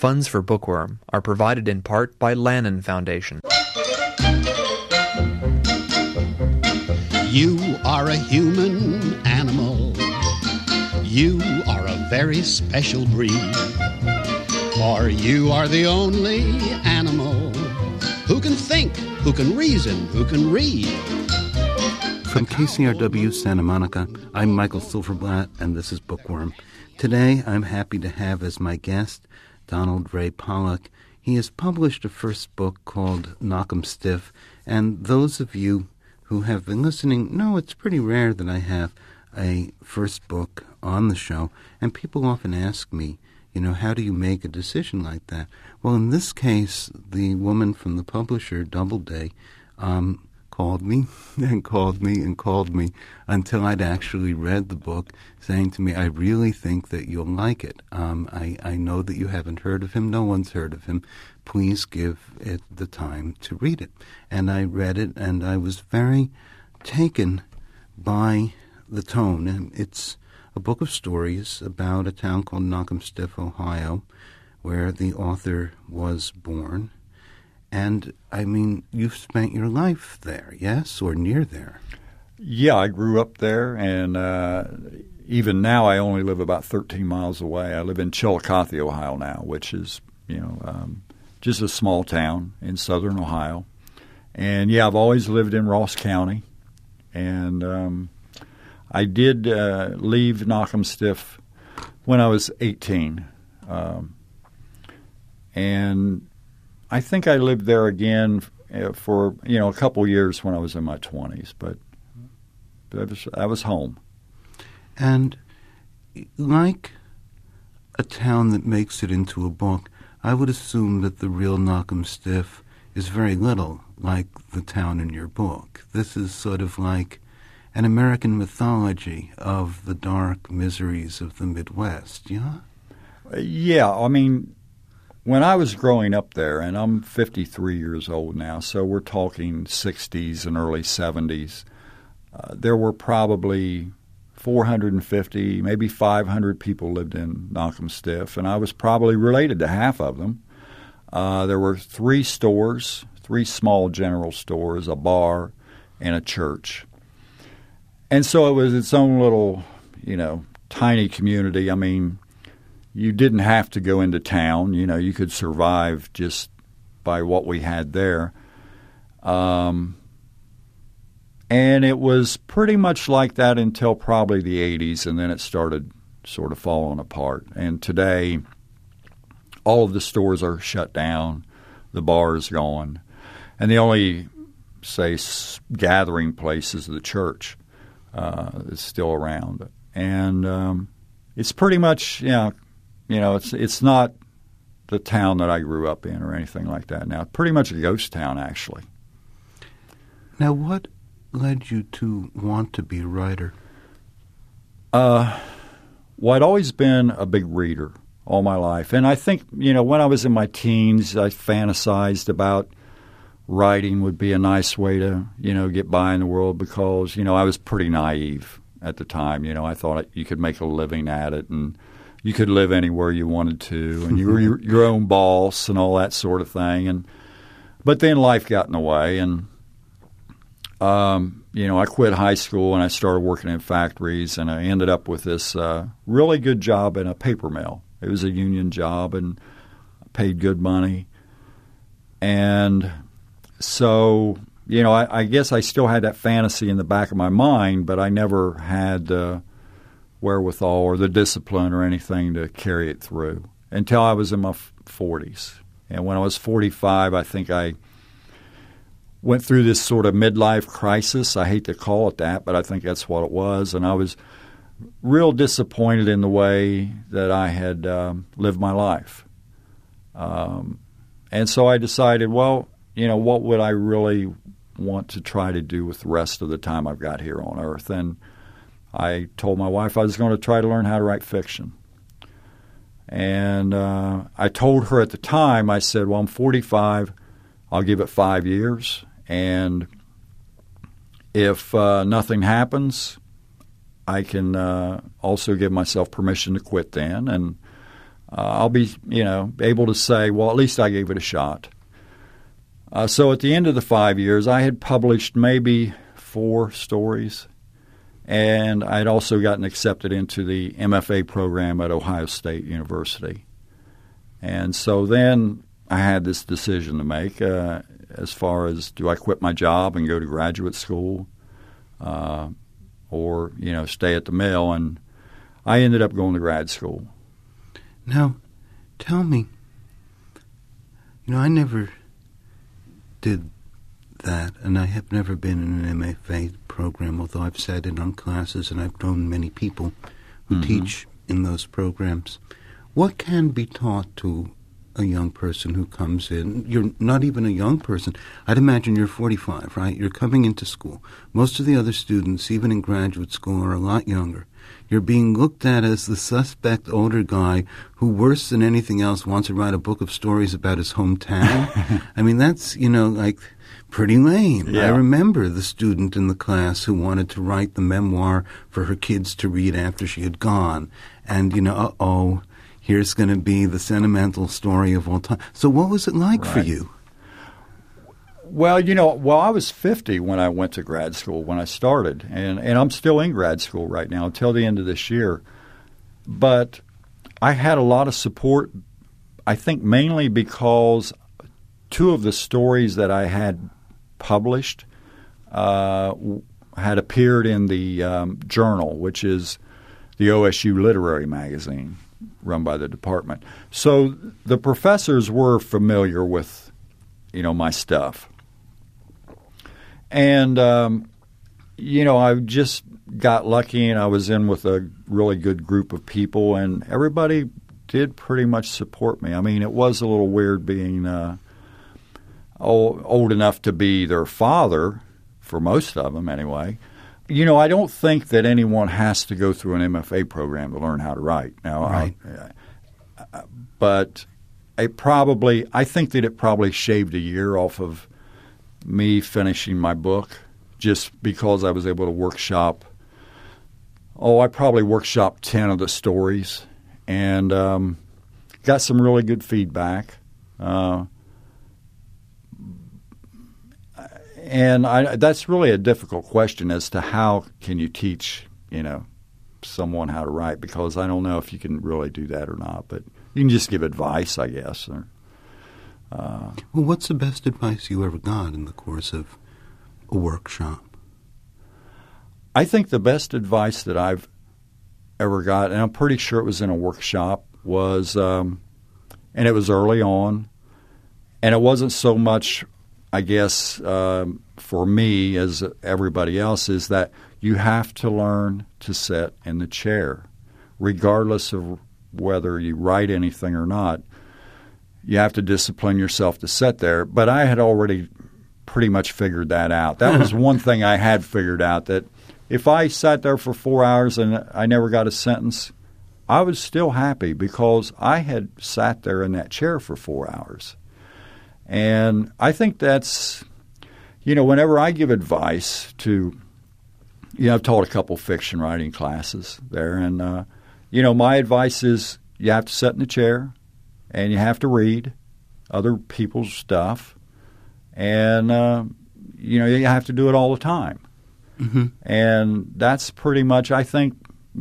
Funds for Bookworm are provided in part by Lannan Foundation. You are a human animal. You are a very special breed. For you are the only animal who can think, who can reason, who can read. From KCRW Santa Monica, I'm Michael Silverblatt, and this is Bookworm. Today, I'm happy to have as my guest Donald Ray Pollock. He has published a first book called Knock 'em Stiff, and those of you who have been listening know it's pretty rare that I have a first book on the show, and people often ask me, how do you make a decision like that? Well, in this case, the woman from the publisher, Doubleday, called me and called me and called me until I'd actually read the book, saying to me, I really think that you'll like it. I know that you haven't heard of him. No one's heard of him. Please give it the time to read it. And I read it, and I was very taken by the tone. And it's a book of stories about a town called Knock 'em Stiff, Ohio, where the author was born. And, you've spent your life there, yes, or near there? Yeah, I grew up there, and even now I only live about 13 miles away. I live in Chillicothe, Ohio now, which is, just a small town in southern Ohio. And, yeah, I've always lived in Ross County. And I did leave Knock 'em Stiff when I was 18. And I think I lived there again for, a couple years when I was in my 20s, but I was home. And like a town that makes it into a book, I would assume that the real Knock 'em Stiff is very little like the town in your book. This is sort of like an American mythology of the dark miseries of the Midwest, yeah? Yeah, when I was growing up there, and I'm 53 years old now, so we're talking 60s and early 70s, there were probably 450, maybe 500 people lived in Knock 'em Stiff, and I was probably related to half of them. There were 3 stores, 3 small general stores, a bar, and a church. And so it was its own little, tiny community. You didn't have to go into town. You could survive just by what we had there. And it was pretty much like that until probably the 80s, and then it started sort of falling apart. And today, all of the stores are shut down. The bar is gone. And the only, gathering place is the church that's still around. And it's pretty much, it's not the town that I grew up in or anything like that now. Pretty much a ghost town, actually. Now, what led you to want to be a writer? I'd always been a big reader all my life. And I think, when I was in my teens, I fantasized about writing would be a nice way to, get by in the world because, I was pretty naive at the time. I thought you could make a living at it and you could live anywhere you wanted to, and you were your own boss and all that sort of thing. But then life got in the way, and I quit high school and I started working in factories, and I ended up with this really good job in a paper mill. It was a union job and paid good money, and so I guess I still had that fantasy in the back of my mind, but I never had the wherewithal or the discipline or anything to carry it through until I was in my 40s. And when I was 45, I think I went through this sort of midlife crisis. I hate to call it that, but I think that's what it was. And I was real disappointed in the way that I had lived my life. And so I decided, what would I really want to try to do with the rest of the time I've got here on Earth? And I told my wife I was going to try to learn how to write fiction. And I told her at the time, I said, I'm 45. I'll give it 5 years. And if nothing happens, I can also give myself permission to quit then. And I'll be, able to say, well, at least I gave it a shot. So at the end of the 5 years, I had published maybe 4 stories, and I had also gotten accepted into the MFA program at Ohio State University. And so then I had this decision to make as far as, do I quit my job and go to graduate school or, stay at the mill? And I ended up going to grad school. Now, tell me, I never did that, and I have never been in an MFA program, although I've sat in on classes and I've known many people who teach in those programs. What can be taught to a young person who comes in? You're not even a young person. I'd imagine you're 45, right? You're coming into school. Most of the other students, even in graduate school, are a lot younger. You're being looked at as the suspect older guy who, worse than anything else, wants to write a book of stories about his hometown. I mean, that's, pretty lame. Yeah. I remember the student in the class who wanted to write the memoir for her kids to read after she had gone. And, here's going to be the sentimental story of all time. So what was it like for you? Well, I was 50 when I went to grad school when I started, and I'm still in grad school right now until the end of this year. But I had a lot of support, I think mainly because 2 of the stories that I had published had appeared in the Journal, which is the OSU literary magazine run by the department. So the professors were familiar with, my stuff. And, I just got lucky, and I was in with a really good group of people, and everybody did pretty much support me. I mean, it was a little weird being old enough to be their father, for most of them anyway. I don't think that anyone has to go through an MFA program to learn how to write. Now, right. But I think that it probably shaved a year off of me finishing my book just because I was able to workshop. I probably workshopped 10 of the stories and got some really good feedback. And that's really a difficult question as to how can you teach, someone how to write, because I don't know if you can really do that or not. But you can just give advice, I guess. Well, what's the best advice you ever got in the course of a workshop? I think the best advice that I've ever got, and I'm pretty sure it was in a workshop, was, and it was early on, and it wasn't so much, I guess, for me as everybody else, is that you have to learn to sit in the chair, regardless of whether you write anything or not. You have to discipline yourself to sit there. But I had already pretty much figured that out. That was one thing I had figured out, that if I sat there for 4 hours and I never got a sentence, I was still happy because I had sat there in that chair for 4 hours. And I think that's, whenever I give advice to, I've taught a couple fiction writing classes there. And, my advice is you have to sit in the chair and you have to read other people's stuff. And, you have to do it all the time. Mm-hmm. And that's pretty much, I think,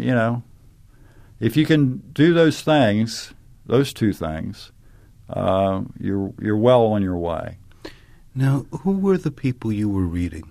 if you can do those things, those 2 things, you're well on your way. Now, who were the people you were reading?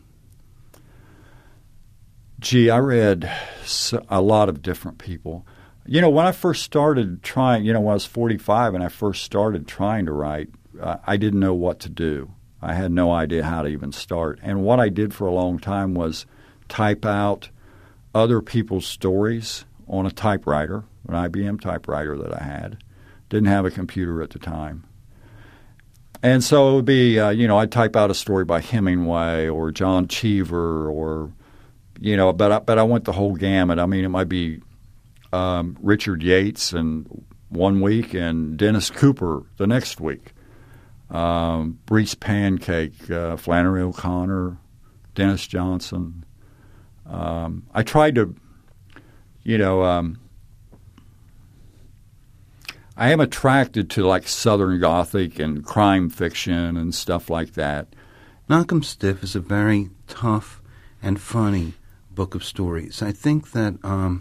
Gee, I read a lot of different people. When I first started trying, when I was 45 and I first started trying to write, I didn't know what to do. I had no idea how to even start. And what I did for a long time was type out other people's stories on a typewriter, an IBM typewriter that I had. Didn't have a computer at the time. And so it would be, I'd type out a story by Hemingway or John Cheever or, but I went the whole gamut. I mean, it might be Richard Yates and one week and Dennis Cooper the next week. Breeze Pancake, Flannery O'Connor, Dennis Johnson. I tried to, I am attracted to like Southern Gothic and crime fiction and stuff like that. Knock 'em Stiff is a very tough and funny book of stories. I think that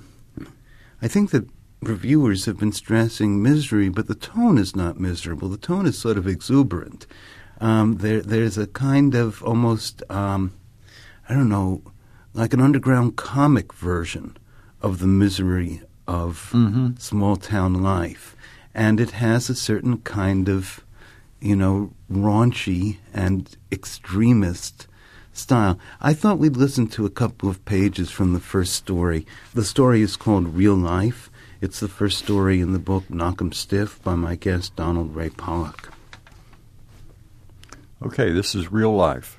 reviewers have been stressing misery, but the tone is not miserable. The tone is sort of exuberant. There's a kind of almost, like an underground comic version of the misery of small-town life. And it has a certain kind of, raunchy and extremist style. I thought we'd listen to a couple of pages from the first story. The story is called Real Life. It's the first story in the book Knock 'em Stiff by my guest Donald Ray Pollock. Okay, this is Real Life.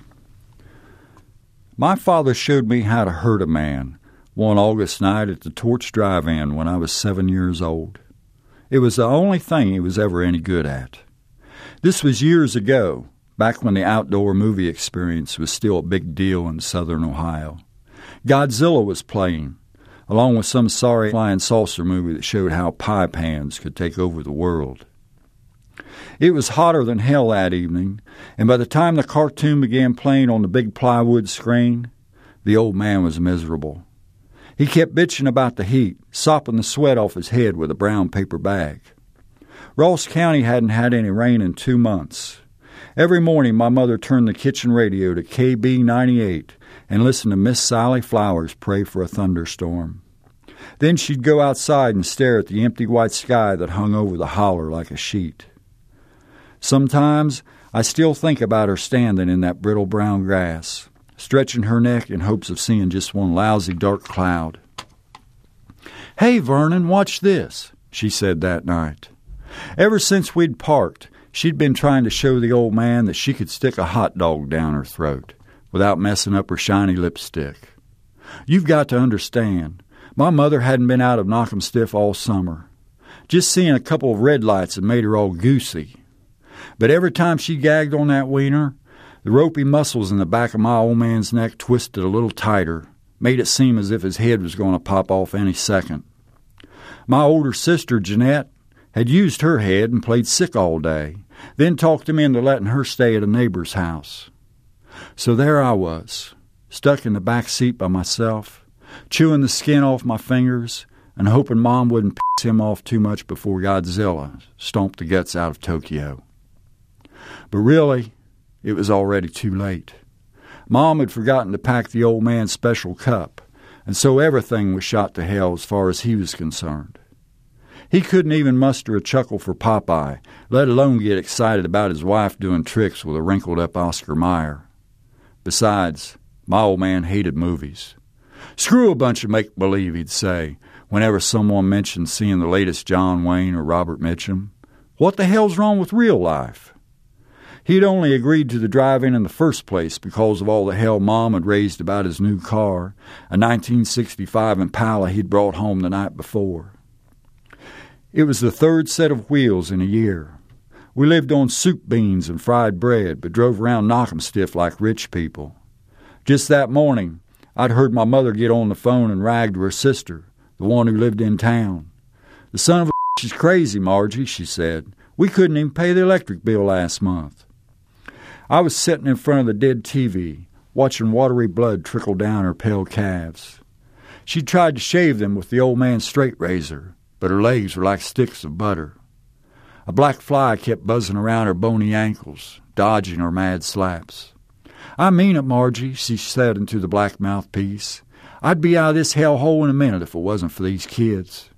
My father showed me how to hurt a man one August night at the Torch Drive-In when I was 7 years old. It was the only thing he was ever any good at. This was years ago, back when the outdoor movie experience was still a big deal in southern Ohio. Godzilla was playing, along with some sorry flying saucer movie that showed how pie pans could take over the world. It was hotter than hell that evening, and by the time the cartoon began playing on the big plywood screen, the old man was miserable. He kept bitching about the heat, sopping the sweat off his head with a brown paper bag. Ross County hadn't had any rain in 2 months. Every morning my mother turned the kitchen radio to KB 98 and listened to Miss Sally Flowers pray for a thunderstorm. Then she'd go outside and stare at the empty white sky that hung over the holler like a sheet. Sometimes I still think about her standing in that brittle brown grass, stretching her neck in hopes of seeing just one lousy dark cloud. "Hey, Vernon, watch this," she said that night. Ever since we'd parked, she'd been trying to show the old man that she could stick a hot dog down her throat without messing up her shiny lipstick. You've got to understand, my mother hadn't been out of Knock 'em Stiff all summer. Just seeing a couple of red lights had made her all goosey. But every time she gagged on that wiener, the ropey muscles in the back of my old man's neck twisted a little tighter, made it seem as if his head was going to pop off any second. My older sister, Jeanette, had used her head and played sick all day, then talked him into letting her stay at a neighbor's house. So there I was, stuck in the back seat by myself, chewing the skin off my fingers and hoping Mom wouldn't piss him off too much before Godzilla stomped the guts out of Tokyo. But really, it was already too late. Mom had forgotten to pack the old man's special cup, and so everything was shot to hell as far as he was concerned. He couldn't even muster a chuckle for Popeye, let alone get excited about his wife doing tricks with a wrinkled-up Oscar Mayer. Besides, my old man hated movies. "Screw a bunch of make-believe," he'd say, whenever someone mentioned seeing the latest John Wayne or Robert Mitchum. "What the hell's wrong with real life?" He'd only agreed to the drive-in the first place because of all the hell Mom had raised about his new car, a 1965 Impala he'd brought home the night before. It was the third set of wheels in a year. We lived on soup beans and fried bread, but drove around Knock 'em Stiff like rich people. Just that morning, I'd heard my mother get on the phone and rag to her sister, the one who lived in town. "The son of a bitch is crazy, Margie," she said. "We couldn't even pay the electric bill last month." I was sitting in front of the dead TV, watching watery blood trickle down her pale calves. She tried to shave them with the old man's straight razor, but her legs were like sticks of butter. A black fly kept buzzing around her bony ankles, dodging her mad slaps. "I mean it, Margie," she said into the black mouthpiece. "I'd be out of this hell hole in a minute if it wasn't for these kids."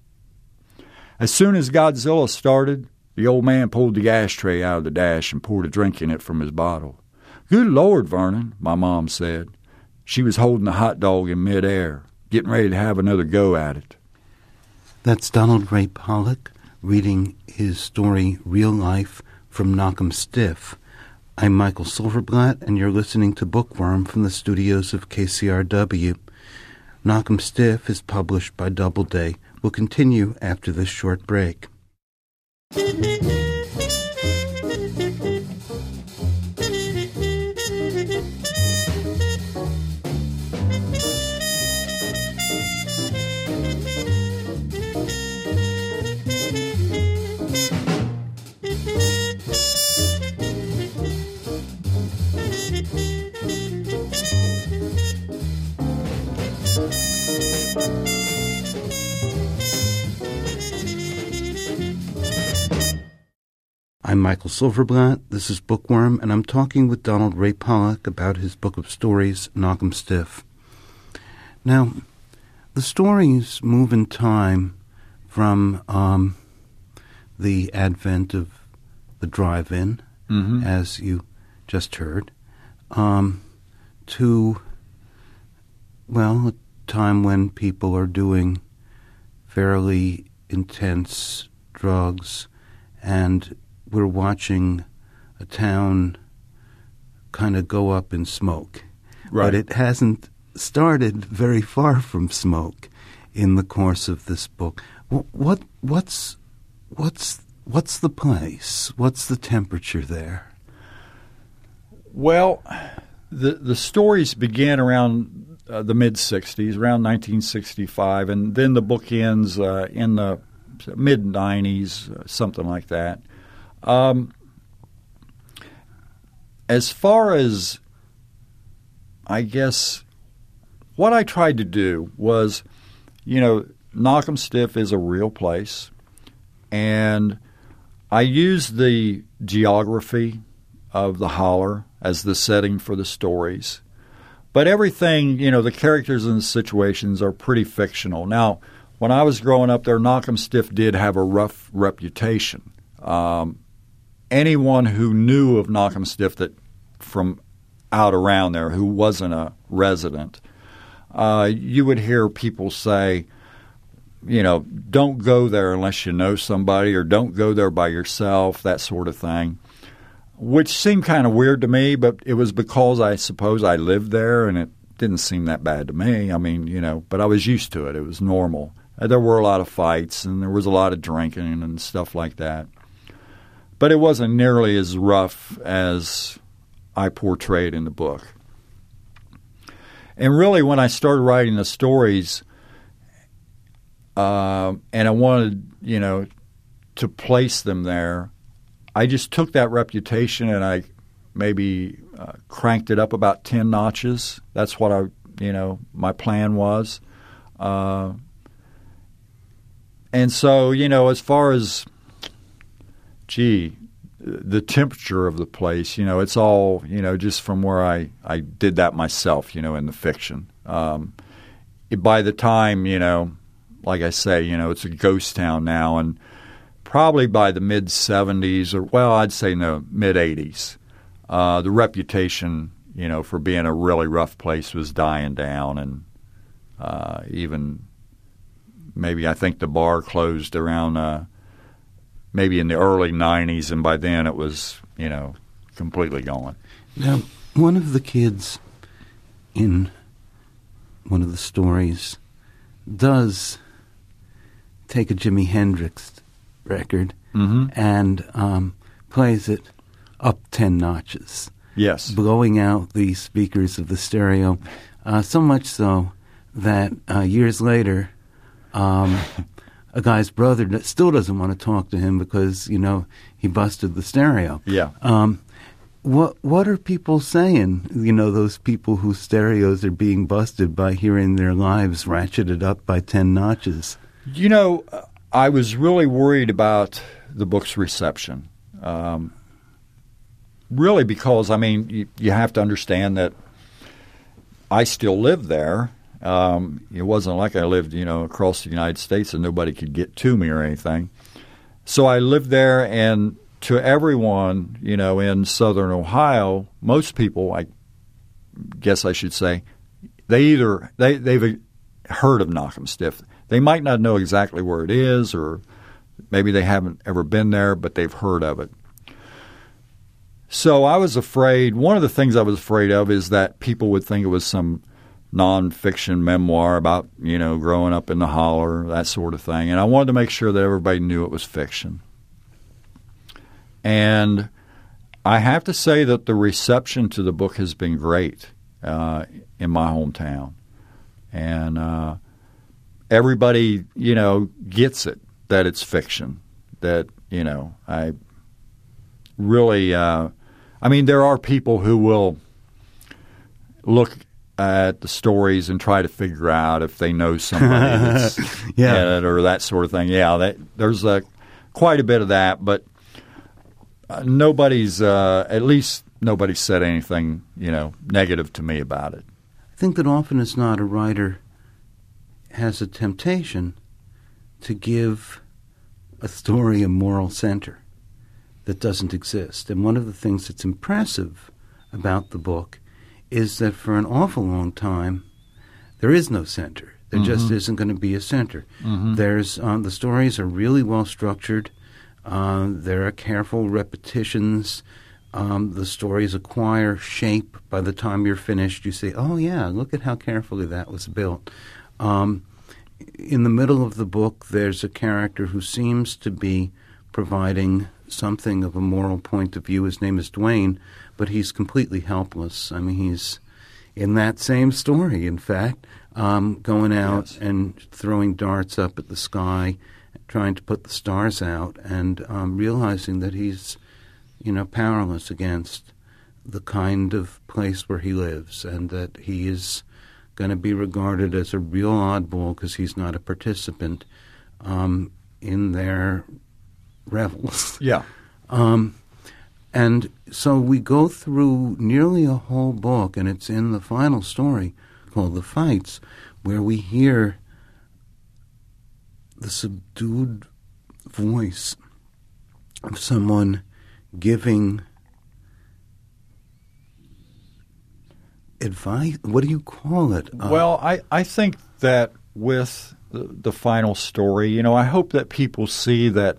As soon as Godzilla started, the old man pulled the ashtray out of the dash and poured a drink in it from his bottle. "Good Lord, Vernon," my mom said. She was holding the hot dog in midair, getting ready to have another go at it. That's Donald Ray Pollock reading his story Real Life from Knock 'em Stiff. I'm Michael Silverblatt, and you're listening to Bookworm from the studios of KCRW. Knock 'em Stiff is published by Doubleday. We'll continue after this short break. I'm Michael Silverblatt. This is Bookworm, and I'm talking with Donald Ray Pollock about his book of stories, Knock 'em Stiff. Now, the stories move in time from the advent of the drive-in, as you just heard, to, well, a time when people are doing fairly intense drugs, and we're watching a town kind of go up in smoke. Right. But it hasn't started very far from smoke in the course of this book. What's the place? What's the temperature there? Well, the stories began around the mid-'60s, around 1965, and then the book ends in the mid-'90s, something like that. As far as, I guess, what I tried to do was, Knock 'em Stiff is a real place, and I used the geography of the holler as the setting for the stories. But everything, the characters and the situations are pretty fictional. Now, when I was growing up there, Knock 'em Stiff did have a rough reputation. Anyone who knew of Knock 'em Stiff that from out around there who wasn't a resident, you would hear people say, don't go there unless you know somebody, or don't go there by yourself, that sort of thing, which seemed kind of weird to me, but it was because I suppose I lived there and it didn't seem that bad to me. I mean, but I was used to it. It was normal. There were a lot of fights and there was a lot of drinking and stuff like that. But it wasn't nearly as rough as I portrayed in the book. And really, when I started writing the stories, and I wanted, to place them there, I just took that reputation and I maybe cranked it up about 10 notches. That's what my plan was. And so, as far as, the temperature of the place, it's all, just from where I did that myself, in the fiction. By the time, like I say, it's a ghost town now, and probably by the mid-'70s, or, well, I'd say no, mid-'80s, the reputation, for being a really rough place was dying down, and even maybe I think the bar closed around maybe in the early 90s, and by then it was, completely gone. Now, one of the kids in one of the stories does take a Jimi Hendrix record and plays it up 10 notches. Yes. Blowing out the speakers of the stereo, so much so that years later, a guy's brother still doesn't want to talk to him because, he busted the stereo. Yeah. What are people saying, those people whose stereos are being busted by hearing their lives ratcheted up by 10 notches? I was really worried about the book's reception. Really because, you have to understand that I still live there. It wasn't like I lived, across the United States and nobody could get to me or anything. So I lived there, and to everyone, in southern Ohio, most people, I guess I should say, they've heard of Knock 'em Stiff. They might not know exactly where it is, or maybe they haven't ever been there, but they've heard of it. So I was afraid, one of the things I was afraid of is that people would think it was some nonfiction memoir about, growing up in the holler, that sort of thing. And I wanted to make sure that everybody knew it was fiction. And I have to say that the reception to the book has been great in my hometown. And everybody, gets it, that it's fiction, that, I really, there are people who will look at the stories and try to figure out if they know somebody that's in it or that sort of thing. Yeah, there's quite a bit of that. But nobody's at least nobody said anything, negative to me about it. I think that often as not, a writer has a temptation to give a story a moral center that doesn't exist. And one of the things that's impressive about the book is that for an awful long time, there is no center. There just isn't going to be a center. There's the stories are really well structured. There are careful repetitions. The stories acquire shape. By the time you're finished, you say, oh, yeah, look at how carefully that was built. In the middle of the book, there's a character who seems to be providing something of a moral point of view. His name is Dwayne, but he's completely helpless. I mean, he's in that same story, in fact, going out and throwing darts up at the sky, trying to put the stars out, and realizing that he's, powerless against the kind of place where he lives, and that he is going to be regarded as a real oddball because he's not a participant in their revels. Yeah. And so we go through nearly a whole book, and it's in the final story called The Fights, where we hear the subdued voice of someone giving advice. What do you call it? Well, I think that with the final story, I hope that people see that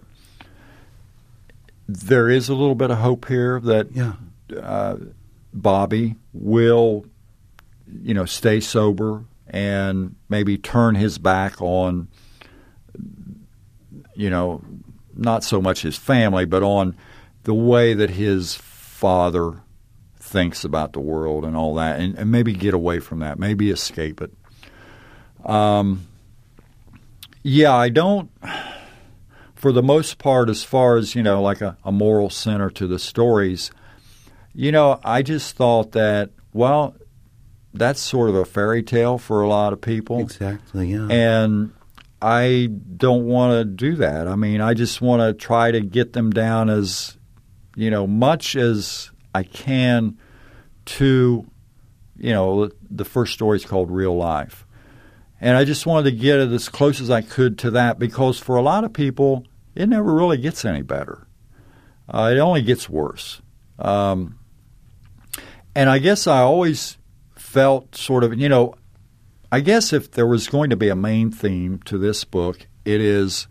there is a little bit of hope here that Bobby will, stay sober and maybe turn his back on, not so much his family, but on the way that his father thinks about the world and all that, and maybe get away from that, maybe escape it. I don't, for the most part, as far as, like a moral center to the stories, I just thought that, well, that's sort of a fairy tale for a lot of people. Exactly, yeah. And I don't want to do that. I mean, I just want to try to get them down as, much as I can to, the first story is called Real Life. And I just wanted to get it as close as I could to that because for a lot of people, it never really gets any better. It only gets worse. And I guess I always felt sort of, I guess if there was going to be a main theme to this book, it is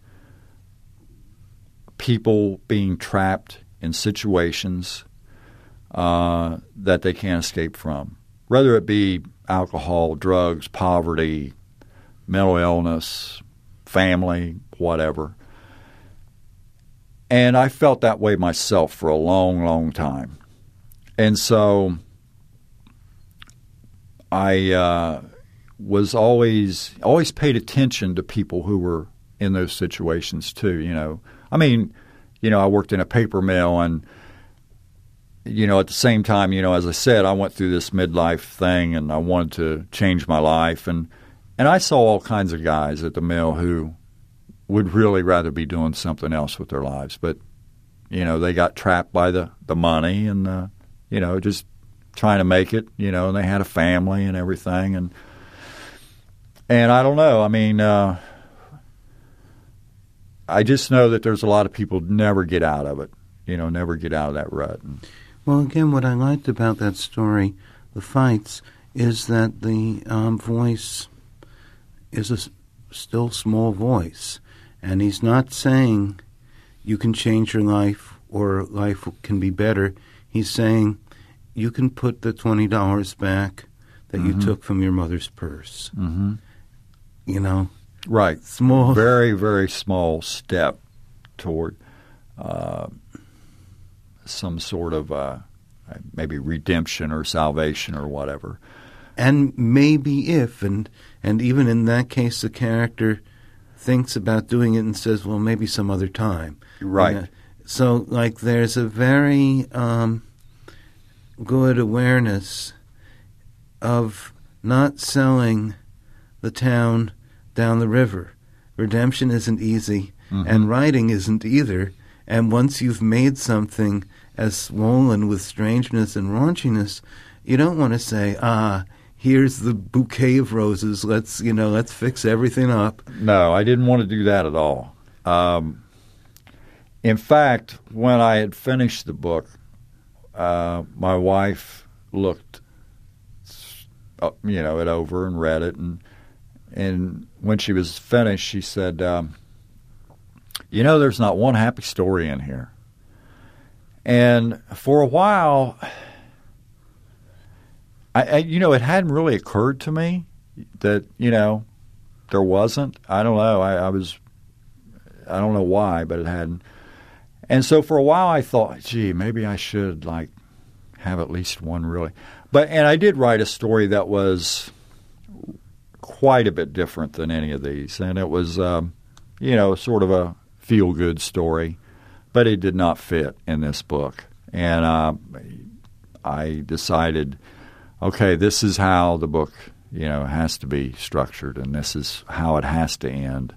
people being trapped in situations that they can't escape from, whether it be alcohol, drugs, poverty, mental illness, family, whatever. And I felt that way myself for a long, long time. And so I was always paid attention to people who were in those situations too, I mean, I worked in a paper mill and, at the same time, as I said, I went through this midlife thing and I wanted to change my life. And I saw all kinds of guys at the mill who would really rather be doing something else with their lives. But, they got trapped by the money and, just trying to make it, and they had a family and everything. And I don't know. I mean, I just know that there's a lot of people who never get out of it, never get out of that rut. Well, again, what I liked about that story, The Fights, is that the voice is a still small voice. And he's not saying you can change your life or life can be better. He's saying you can put the $20 back that you took from your mother's purse. Right. Small. Very, very small step toward some sort of maybe redemption or salvation or whatever. And maybe if, and even in that case, the character thinks about doing it and says, well, maybe some other time. Right. So, there's a very good awareness of not selling the town down the river. Redemption isn't easy, and writing isn't either. And once you've made something as swollen with strangeness and raunchiness, you don't want to say, here's the bouquet of roses, let's fix everything up. No, I didn't want to do that at all. In fact, when I had finished the book, my wife looked it over and read it, and when she was finished, she said, there's not one happy story in here. And for a while, it hadn't really occurred to me that, there wasn't. I don't know. I don't know why, but it hadn't. And so for a while I thought, gee, maybe I should have at least one really. And I did write a story that was quite a bit different than any of these. And it was, sort of a feel-good story, but it did not fit in this book. And I decided, okay, this is how the book, has to be structured, and this is how it has to end.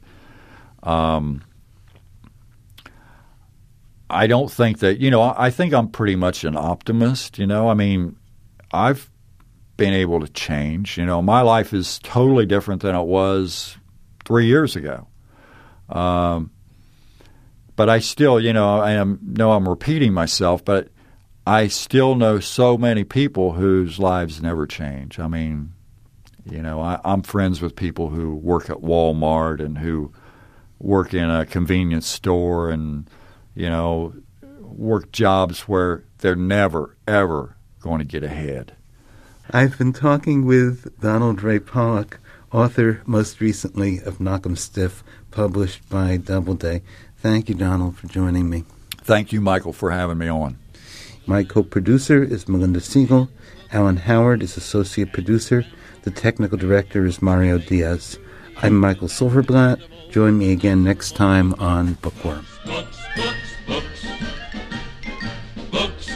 I don't think that, I think I'm pretty much an optimist, I've been able to change. My life is totally different than it was 3 years ago. But I still, I'm repeating myself, but I still know so many people whose lives never change. I mean, I'm friends with people who work at Walmart and who work in a convenience store and, work jobs where they're never, ever going to get ahead. I've been talking with Donald Ray Pollock, author most recently of Knock 'em Stiff, published by Doubleday. Thank you, Donald, for joining me. Thank you, Michael, for having me on. My co-producer is Melinda Siegel. Alan Howard is associate producer. The technical director is Mario Diaz. I'm Michael Silverblatt. Join me again next time on Bookworm. Books, books, books. Books.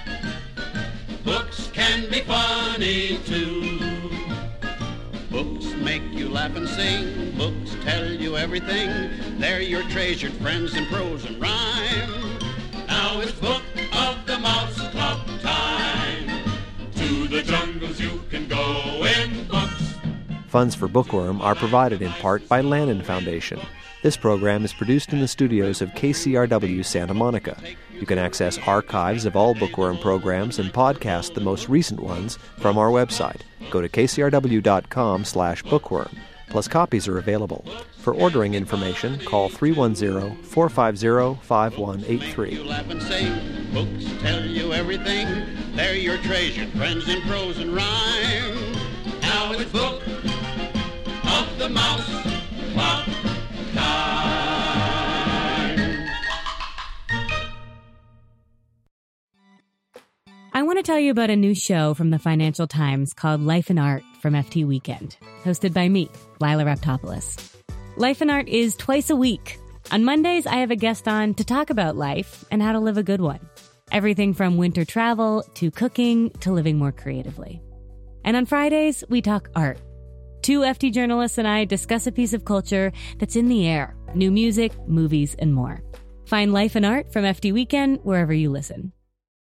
Books can be funny too. Books make you laugh and sing. Books tell you everything. They're your treasured friends in prose and rhyme. Now it's Book of the Mouse Club time. To the jungles you can go in books. Funds for Bookworm are provided in part by Lannan Foundation. This program is produced in the studios of KCRW Santa Monica. You can access archives of all Bookworm programs and podcast the most recent ones from our website. Go to kcrw.com/bookworm. Plus, copies are available. For ordering information, call 310-450-5183. You laugh and sing. Books tell you everything. They're your treasured friends in prose and rhyme. Now it's Book of the Mouse Club time. I want to tell you about a new show from the Financial Times called Life and Art from FT Weekend, hosted by me, Lila Raptopoulos. Life and Art is twice a week. On Mondays, I have a guest on to talk about life and how to live a good one. Everything from winter travel to cooking to living more creatively. And on Fridays, we talk art. Two FT journalists and I discuss a piece of culture that's in the air, new music, movies, and more. Find Life and Art from FT Weekend wherever you listen.